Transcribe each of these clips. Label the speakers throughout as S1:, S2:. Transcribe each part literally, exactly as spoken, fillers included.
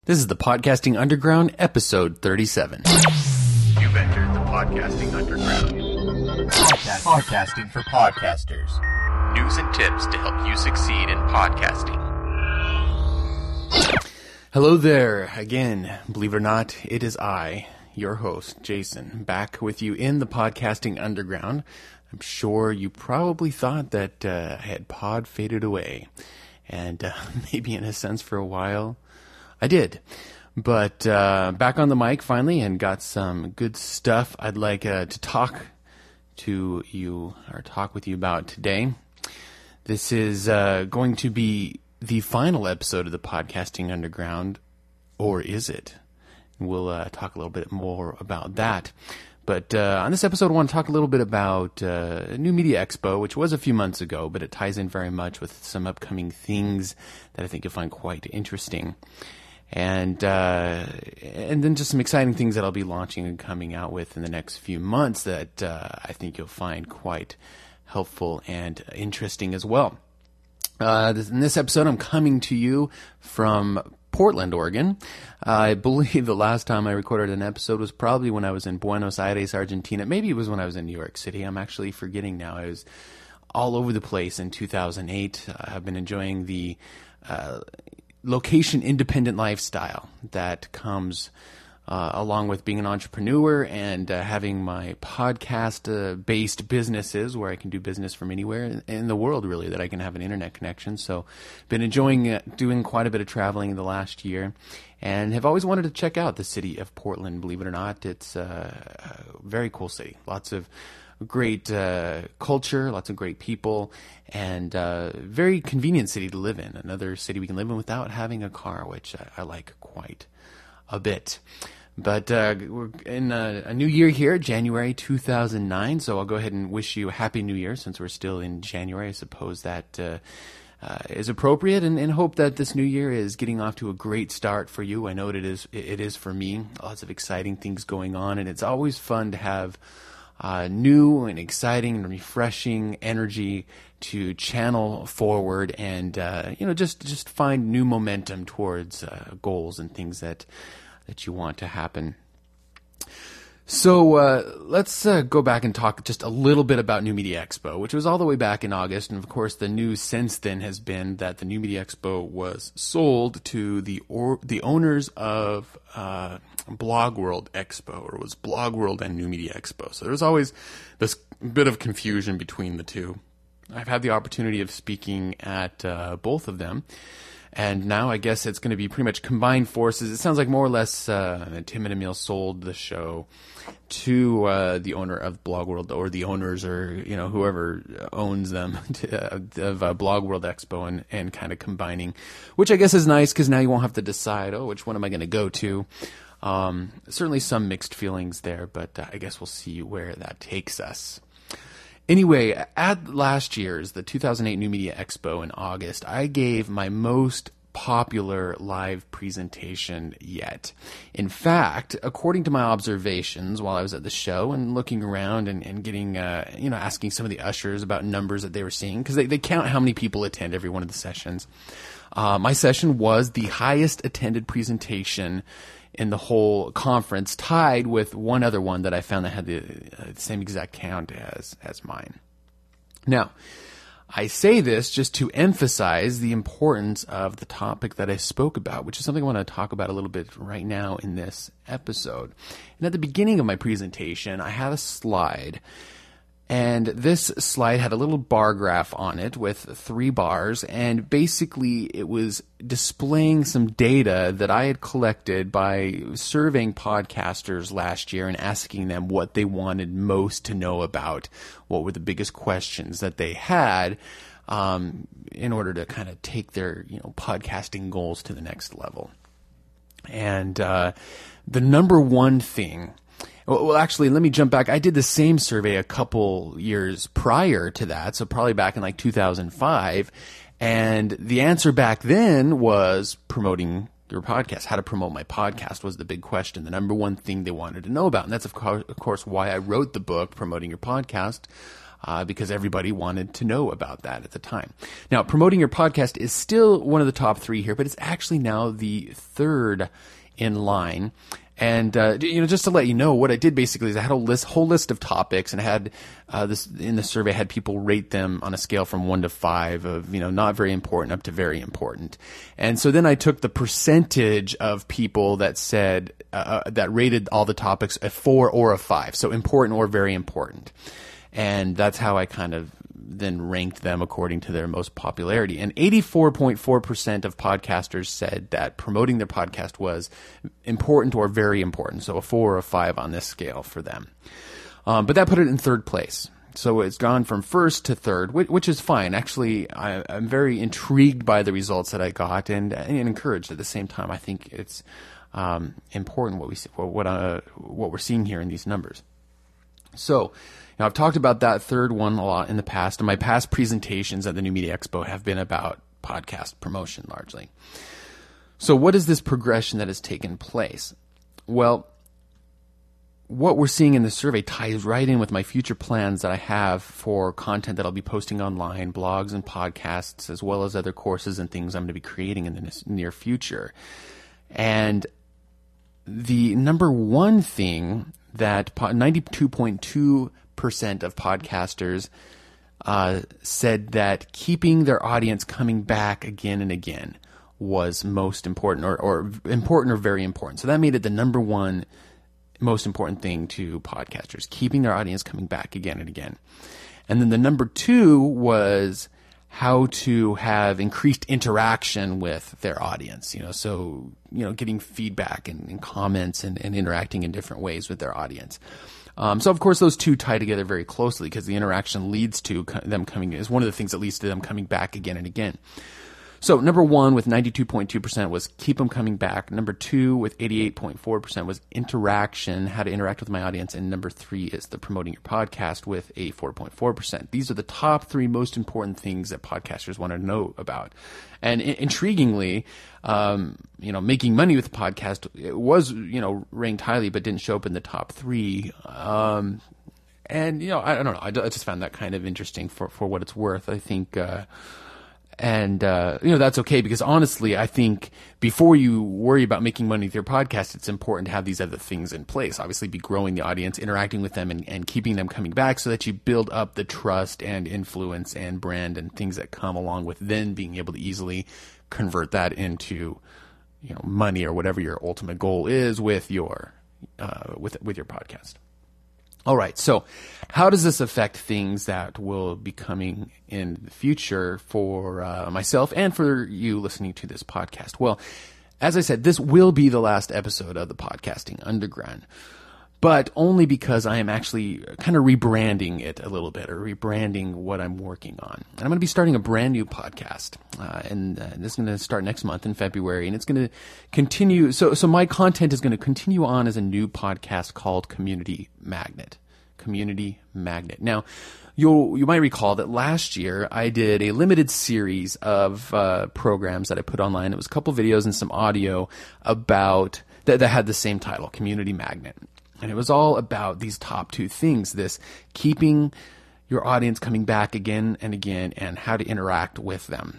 S1: This is the Podcasting Underground, episode thirty-seven.
S2: You've entered the Podcasting Underground. Podcast- podcasting for podcasters. News and tips to help you succeed in podcasting.
S1: Hello there. Again, believe it or not, it is I, your host, Jason, back with you in the Podcasting Underground. I'm sure you probably thought that uh, I had pod faded away. And uh, maybe in a sense for a while, I did, but uh, back on the mic finally and got some good stuff I'd like uh, to talk to you or talk with you about today. This is uh, going to be the final episode of the Podcasting Underground, or is it? We'll uh, talk a little bit more about that. But uh, on this episode, I want to talk a little bit about uh, New Media Expo, which was a few months ago, but it ties in very much with some upcoming things that I think you'll find quite interesting. And uh, and then just some exciting things that I'll be launching and coming out with in the next few months that uh, I think you'll find quite helpful and interesting as well. Uh, this, in this episode, I'm coming to you from Portland, Oregon. Uh, I believe the last time I recorded an episode was probably when I was in Buenos Aires, Argentina. Maybe it was when I was in New York City. I'm actually forgetting now. I was all over the place in two thousand eight. I've been enjoying the Uh, location-independent lifestyle that comes uh, along with being an entrepreneur and uh, having my podcast-based uh, businesses where I can do business from anywhere in, in the world, really, that I can have an internet connection. So been enjoying uh, doing quite a bit of traveling in the last year and have always wanted to check out the city of Portland, believe it or not. It's uh, a very cool city. Lots of great uh, culture, lots of great people, and uh, very convenient city to live in. Another city we can live in without having a car, which I, I like quite a bit. But uh, we're in a, a new year here, January two thousand nine, so I'll go ahead and wish you a Happy New Year since we're still in January. I suppose that uh, uh, is appropriate, and, and hope that this new year is getting off to a great start for you. I know it is, it is for me. Lots of exciting things going on, and it's always fun to have Uh, new and exciting and refreshing energy to channel forward and, uh, you know, just, just find new momentum towards uh, goals and things that, that you want to happen. So uh, let's uh, go back and talk just a little bit about New Media Expo, which was all the way back in August. And, of course, the news since then has been that the New Media Expo was sold to the or, the owners of uh, Blog World Expo, or it was Blog World and New Media Expo. So there's always this bit of confusion between the two. I've had the opportunity of speaking at uh, both of them. And now I guess it's going to be pretty much combined forces. It sounds like more or less uh, Tim and Emil sold the show to uh, the owner of Blog World, or the owners, or you know whoever owns them, to, uh, of uh, Blog World Expo, and, and kind of combining, which I guess is nice because now you won't have to decide, oh, which one am I going to go to? Um, certainly some mixed feelings there, but uh, I guess we'll see where that takes us. Anyway, at last year's, the two thousand eight New Media Expo in August, I gave my most popular live presentation yet. In fact, according to my observations while I was at the show and looking around and, and getting, uh, you know, asking some of the ushers about numbers that they were seeing, because they, they count how many people attend every one of the sessions. Uh, my session was the highest attended presentation in the whole conference, tied with one other one that I found that had the, uh, the same exact count as, as mine. Now, I say this just to emphasize the importance of the topic that I spoke about, which is something I want to talk about a little bit right now in this episode. And at the beginning of my presentation, I had a slide. And this slide had a little bar graph on it with three bars, and basically it was displaying some data that I had collected by surveying podcasters last year and asking them what they wanted most to know about, what were the biggest questions that they had, um, in order to kind of take their, you know, podcasting goals to the next level. And uh, the number one thing. Well, actually, let me jump back. I did the same survey a couple years prior to that, so probably back in like two thousand five, and the answer back then was promoting your podcast. How to promote my podcast was the big question, the number one thing they wanted to know about, and that's, of course, of course why I wrote the book, Promoting Your Podcast. uh, because everybody wanted to know about that at the time. Now, promoting your podcast is still one of the top three here, but it's actually now the third in line. And, uh, you know, just to let you know, what I did basically is I had a list, whole list of topics, and I had, uh, this, in the survey, I had people rate them on a scale from one to five of, you know, not very important up to very important. And so then I took the percentage of people that said, uh, that rated all the topics a four or a five. So important or very important. And that's how I kind of then ranked them according to their most popularity. And eighty-four point four percent of podcasters said that promoting their podcast was important or very important. So a four or a five on this scale for them. Um, but that put it in third place. So it's gone from first to third, which, which is fine. Actually, I, I'm very intrigued by the results that I got and, and encouraged at the same time. I think it's um, important what we see, what uh, what we're seeing here in these numbers. So, now, I've talked about that third one a lot in the past, and my past presentations at the New Media Expo have been about podcast promotion largely. So what is this progression that has taken place? Well, what we're seeing in the survey ties right in with my future plans that I have for content that I'll be posting online, blogs and podcasts, as well as other courses and things I'm going to be creating in the near future. And the number one thing that ninety-two point two percent of podcasters uh, said that keeping their audience coming back again and again was most important, or, or important or very important. So that made it the number one most important thing to podcasters, keeping their audience coming back again and again. And then the number two was how to have increased interaction with their audience, you know, so, you know, getting feedback and, and comments and, and interacting in different ways with their audience. Um, so of course those two tie together very closely because the interaction leads to co- them coming, is one of the things that leads to them coming back again and again. So number one with ninety-two point two percent was keep them coming back. Number two with eighty-eight point four percent was interaction, how to interact with my audience. And number three is the promoting your podcast with eighty-four point four percent. These are the top three most important things that podcasters want to know about. And I- intriguingly, um, you know, making money with the podcast, it was, you know, ranked highly, but didn't show up in the top three. Um, and, you know, I, I don't know. I, I just found that kind of interesting for, for what it's worth. I think, uh, And, uh, you know, that's okay because honestly, I think before you worry about making money with your podcast, it's important to have these other things in place. Obviously, be growing the audience, interacting with them and, and keeping them coming back so that you build up the trust and influence and brand and things that come along with then being able to easily convert that into, you know, money or whatever your ultimate goal is with your, uh, with, with your podcast. All right. So how does this affect things that will be coming in the future for uh, myself and for you listening to this podcast? Well, as I said, this will be the last episode of the Podcasting Underground, but only because I am actually kind of rebranding it a little bit or rebranding what I'm working on. And I'm going to be starting a brand new podcast. Uh, and uh, this is going to start next month in February. And it's going to continue. So, so my content is going to continue on as a new podcast called Community Magnet. Community Magnet. Now, you'll, you might recall that last year I did a limited series of uh, programs that I put online. It was a couple videos and some audio about that, that had the same title, Community Magnet. And it was all about these top two things, this keeping your audience coming back again and again and how to interact with them.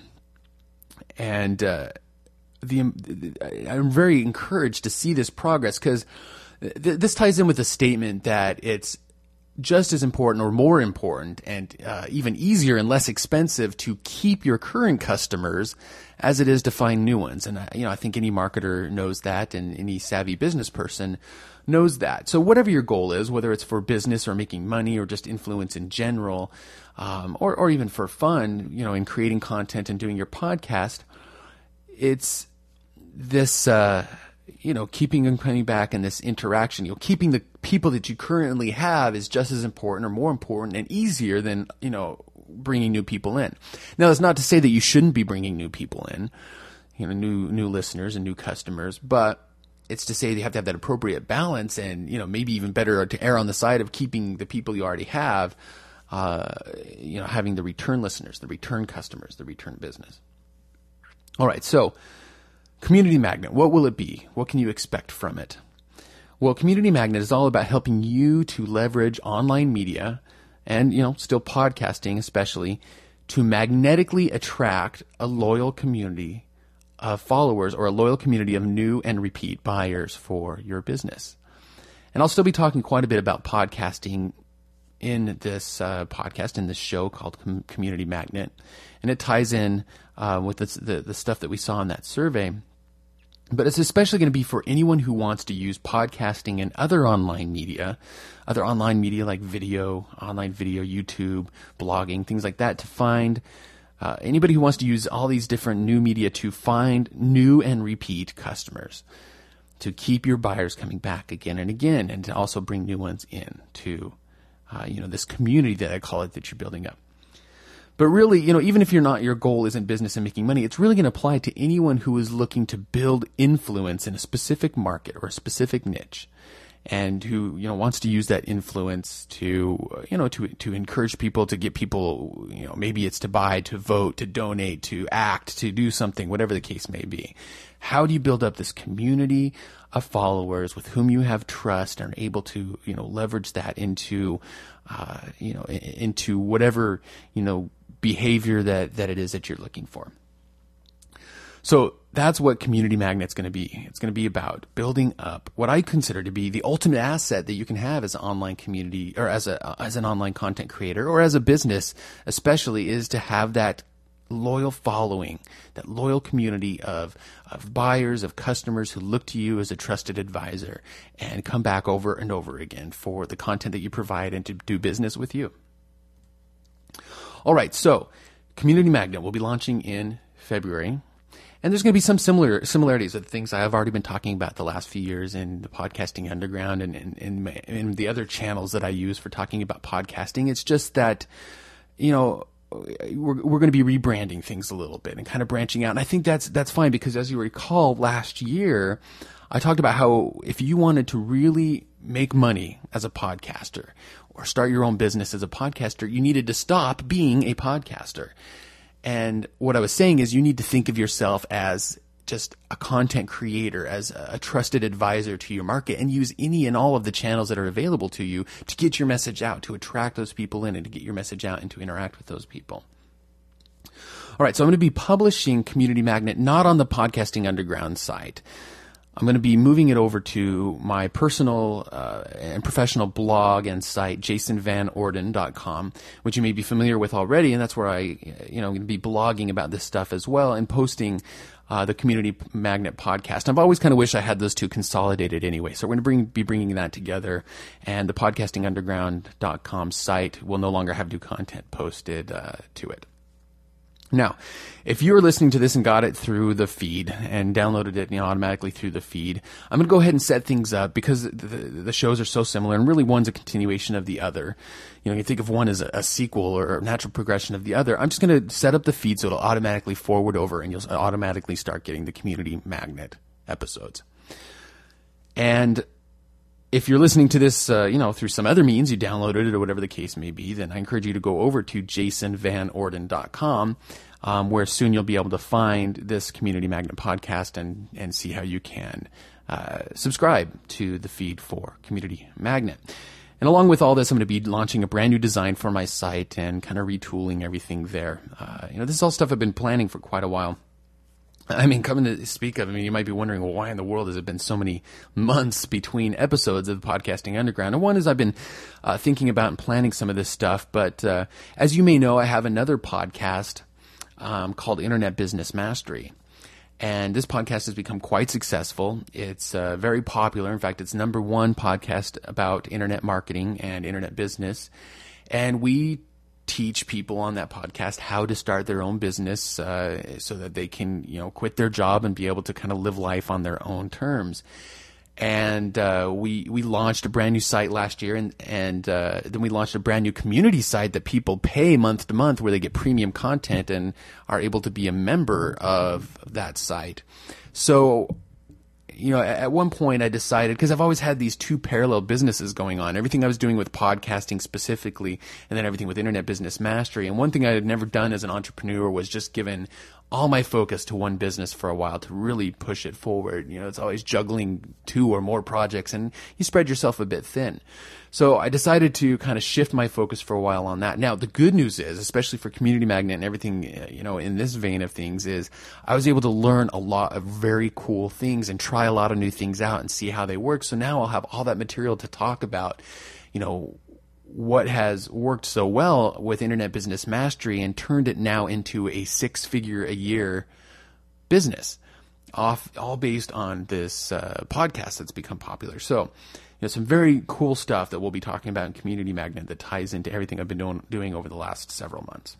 S1: And uh, the, I'm very encouraged to see this progress because th- this ties in with the statement that it's just as important or more important and uh, even easier and less expensive to keep your current customers as it is to find new ones. And, uh, you know, I think any marketer knows that and any savvy business person knows that. So whatever your goal is, whether it's for business or making money or just influence in general, um, or, or even for fun, you know, in creating content and doing your podcast, it's this, uh, you know, keeping them coming back and this interaction, you know, keeping the people that you currently have is just as important or more important and easier than, you know, bringing new people in. Now, that's not to say that you shouldn't be bringing new people in, you know, new, new listeners and new customers, but it's to say you have to have that appropriate balance and, you know, maybe even better to err on the side of keeping the people you already have, uh, you know, having the return listeners, the return customers, the return business. All right. So Community Magnet, what will it be? What can you expect from it? Well, Community Magnet is all about helping you to leverage online media and, you know, still podcasting especially, to magnetically attract a loyal community of followers or a loyal community of new and repeat buyers for your business. And I'll still be talking quite a bit about podcasting in this uh, podcast, in this show called Com- Community Magnet. And it ties in uh, with this, the, the stuff that we saw in that survey. But it's especially going to be for anyone who wants to use podcasting and other online media, other online media like video, online video, YouTube, blogging, things like that, to find uh, anybody who wants to use all these different new media to find new and repeat customers, to keep your buyers coming back again and again, and to also bring new ones in to uh, you know, this community that I call it that you're building up. But really, you know, even if you're not, your goal isn't business and making money, it's really going to apply to anyone who is looking to build influence in a specific market or a specific niche, and who, you know, wants to use that influence to, you know, to to encourage people, to get people, you know, maybe it's to buy, to vote, to donate, to act, to do something, whatever the case may be. How do you build up this community of followers with whom you have trust and are able to, you know, leverage that into, uh, you know, into whatever, you know, behavior that, that it is that you're looking for. So that's what Community Magnet's going to be. It's going to be about building up what I consider to be the ultimate asset that you can have as an online community, or as a as an online content creator, or as a business especially, is to have that loyal following, that loyal community of of buyers, of customers who look to you as a trusted advisor and come back over and over again for the content that you provide and to do business with you. All right, so Community Magnet will be launching in February. And there's going to be some similar similarities with things I've already been talking about the last few years in the Podcasting Underground and in, in, in the other channels that I use for talking about podcasting. It's just that, you know, we're, we're going to be rebranding things a little bit and kind of branching out. And I think that's that's fine, because as you recall, last year I talked about how if you wanted to really make money as a podcaster or start your own business as a podcaster, you needed to stop being a podcaster. And what I was saying is you need to think of yourself as just a content creator, as a trusted advisor to your market, and use any and all of the channels that are available to you to get your message out, to attract those people in and to get your message out and to interact with those people. All right, so I'm going to be publishing Community Magnet not on the Podcasting Underground site. I'm going to be moving it over to my personal uh, and professional blog and site, jason van orden dot com, which you may be familiar with already, and that's where I, you know, I'm going to be blogging about this stuff as well and posting uh, the Community Magnet podcast. I've always kind of wished I had those two consolidated anyway, so we're going to bring, be bringing that together, and the podcasting underground dot com site will no longer have new content posted uh, to it. Now, if you were listening to this and got it through the feed and downloaded it, you know, automatically through the feed, I'm going to go ahead and set things up because the, the shows are so similar, and really one's a continuation of the other. You know, you think of one as a, a sequel or a natural progression of the other. I'm just going to set up the feed so it'll automatically forward over, and you'll automatically start getting the Community Magnet episodes. And if you're listening to this, uh, you know, through some other means, you downloaded it or whatever the case may be, then I encourage you to go over to jason van orden dot com, um, where soon you'll be able to find this Community Magnet podcast and, and see how you can uh, subscribe to the feed for Community Magnet. And along with all this, I'm going to be launching a brand new design for my site and kind of retooling everything there. Uh, you know, this is all stuff I've been planning for quite a while. I mean, coming to speak of, I mean, you might be wondering, well, why in the world has it been so many months between episodes of the Podcasting Underground? And one is I've been uh, thinking about and planning some of this stuff. But uh, as you may know, I have another podcast um, called Internet Business Mastery. And this podcast has become quite successful. It's uh, very popular. In fact, it's number one podcast about internet marketing and internet business. And we teach people on that podcast how to start their own business uh, so that they can, you know, quit their job and be able to kind of live life on their own terms. And uh, we we launched a brand new site last year, and and uh, then we launched a brand new community site that people pay month to month, where they get premium content and are able to be a member of that site. So, you know, at one point I decided, because I've always had these two parallel businesses going on, everything I was doing with podcasting specifically, and then everything with Internet Business Mastery. And one thing I had never done as an entrepreneur was just given all my focus to one business for a while to really push it forward. You know, it's always juggling two or more projects, and you spread yourself a bit thin. So I decided to kind of shift my focus for a while on that. Now, the good news is, especially for Community Magnet and everything, you know, in this vein of things, is I was able to learn a lot of very cool things and try a lot of new things out and see how they work. So now I'll have all that material to talk about, you know, what has worked so well with Internet Business Mastery and turned it now into a six-figure a year business, off all based on this uh, podcast that's become popular. So, you know, some very cool stuff that we'll be talking about in Community Magnet that ties into everything I've been doing, doing over the last several months.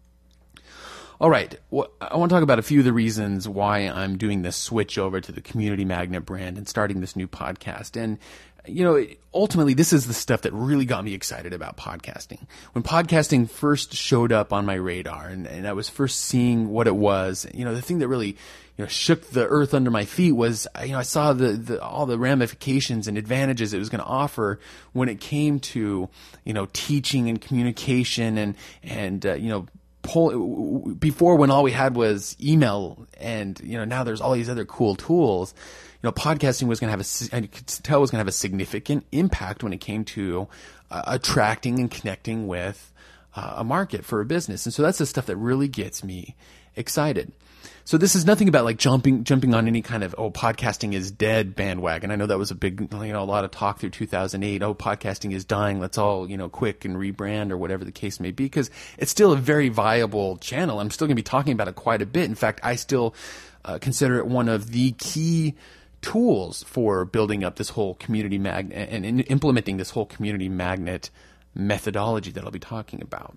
S1: All right, well, I want to talk about a few of the reasons why I'm doing this switch over to the Community Magnet brand and starting this new podcast. And, you know, ultimately, this is the stuff that really got me excited about podcasting. When podcasting first showed up on my radar and, and I was first seeing what it was, you know, the thing that really, you know, shook the earth under my feet was, you know, I saw the, the all the ramifications and advantages it was going to offer when it came to, you know, teaching and communication and, and, uh, you know, pull, before when all we had was email and, you know, now there's all these other cool tools. You know, podcasting was going to have a, I could tell was going to have a significant impact when it came to uh, attracting and connecting with uh, a market for a business. And so that's the stuff that really gets me excited. So this is nothing about like jumping, jumping on any kind of, oh, podcasting is dead bandwagon. I know that was a big, you know, a lot of talk through two thousand eight. Oh, podcasting is dying. Let's all, you know, quick and rebrand or whatever the case may be, because it's still a very viable channel. I'm still going to be talking about it quite a bit. In fact, I still uh, consider it one of the key tools for building up this whole community magnet and in implementing this whole community magnet methodology that I'll be talking about.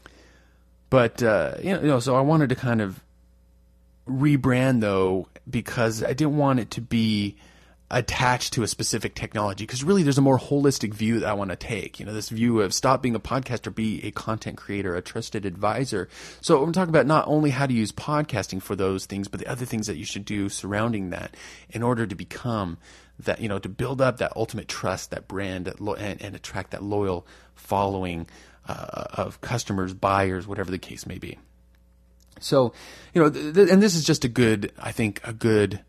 S1: But, uh, you know, you know, so I wanted to kind of rebrand though, because I didn't want it to be attached to a specific technology, because really there's a more holistic view that I want to take. You know, this view of stop being a podcaster, be a content creator, a trusted advisor. So I'm talking about not only how to use podcasting for those things, but the other things that you should do surrounding that in order to become that, you know, to build up that ultimate trust, that brand, that lo- and, and attract that loyal following uh, of customers, buyers, whatever the case may be. So, you know, th- th- and this is just a good, I think, a good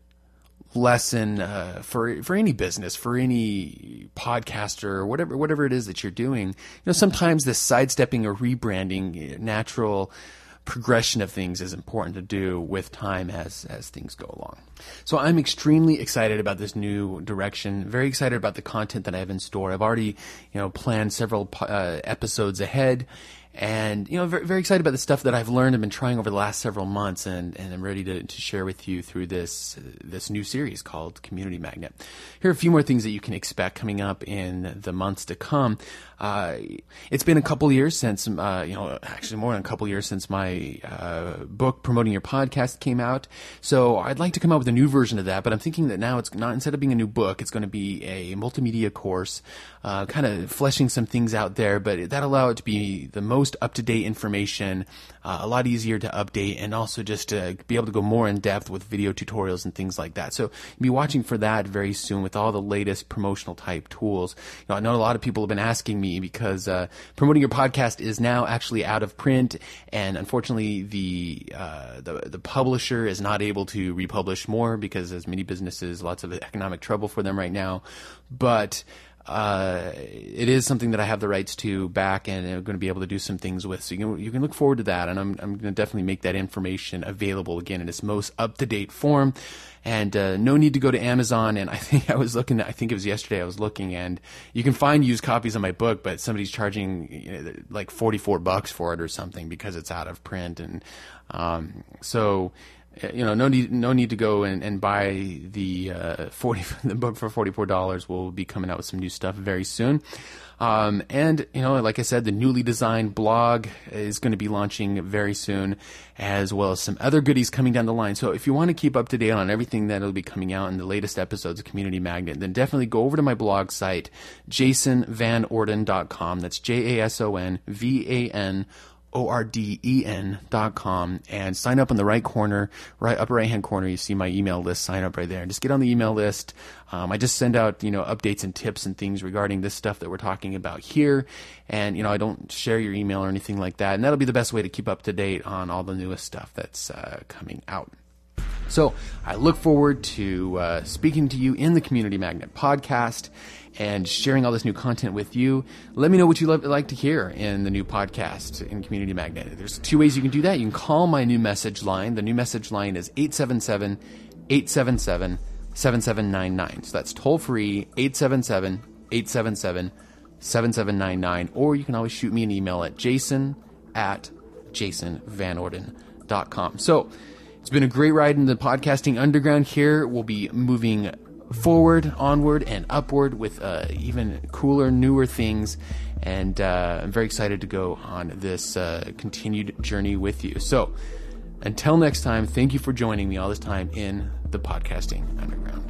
S1: lesson uh, for for any business, for any podcaster, or whatever whatever it is that you're doing. You know, sometimes this sidestepping or rebranding, natural progression of things is important to do with time as as things go along. So I'm extremely excited about this new direction. Very excited about the content that I have in store. I've already, you know, planned several uh, episodes ahead. And, you know, very, very excited about the stuff that I've learned and been trying over the last several months, and, and I'm ready to, to share with you through this uh, this new series called Community Magnet. Here are a few more things that you can expect coming up in the months to come. Uh, it's been a couple years since, uh, you know, actually more than a couple years since my uh, book, Promoting Your Podcast, came out. So I'd like to come up with a new version of that, but I'm thinking that now it's not, instead of being a new book, it's going to be a multimedia course, uh, kind of fleshing some things out there, but that allow it to be the most Most up-to-date information, uh, a lot easier to update, and also just to be able to go more in depth with video tutorials and things like that. So be watching for that very soon with all the latest promotional type tools. You know, I know a lot of people have been asking me because uh, Promoting Your Podcast is now actually out of print, and unfortunately the uh, the the publisher is not able to republish more because, as many businesses, lots of economic trouble for them right now. But Uh, it is something that I have the rights to back, and I'm going to be able to do some things with. So you can, you can look forward to that, and I'm, I'm going to definitely make that information available again in its most up-to-date form. And uh, no need to go to Amazon. And I think I was looking, I think it was yesterday I was looking, and you can find used copies of my book, but somebody's charging, you know, like forty-four bucks for it or something because it's out of print. And um, so. You know, no need, no need to go and, and buy the uh, forty the book for forty-four dollars. We'll be coming out with some new stuff very soon. Um, and, you know, like I said, the newly designed blog is going to be launching very soon, as well as some other goodies coming down the line. So if you want to keep up to date on everything that will be coming out in the latest episodes of Community Magnet, then definitely go over to my blog site, jason van orden dot com. That's J A S O N V A N O R D E N dot com, and sign up in the right corner, right upper right hand corner. You see my email list. Sign up right there, and just get on the email list. Um, I just send out, you know, updates and tips and things regarding this stuff that we're talking about here. And, you know, I don't share your email or anything like that. And that'll be the best way to keep up to date on all the newest stuff that's uh, coming out. So I look forward to uh, speaking to you in the Community Magnet podcast and sharing all this new content with you. Let me know what you'd like to hear in the new podcast in Community Magnet. There's two ways you can do that. You can call my new message line. The new message line is eight seven seven, eight seven seven, seven seven nine nine. So that's toll free, eight seven seven, eight seven seven, seven seven nine nine. Or you can always shoot me an email at jason at jason van orden dot com. So it's been a great ride in the podcasting underground here. We'll be moving forward, onward, and upward with uh, even cooler, newer things. And uh, I'm very excited to go on this uh, continued journey with you. So until next time, thank you for joining me all this time in the podcasting underground.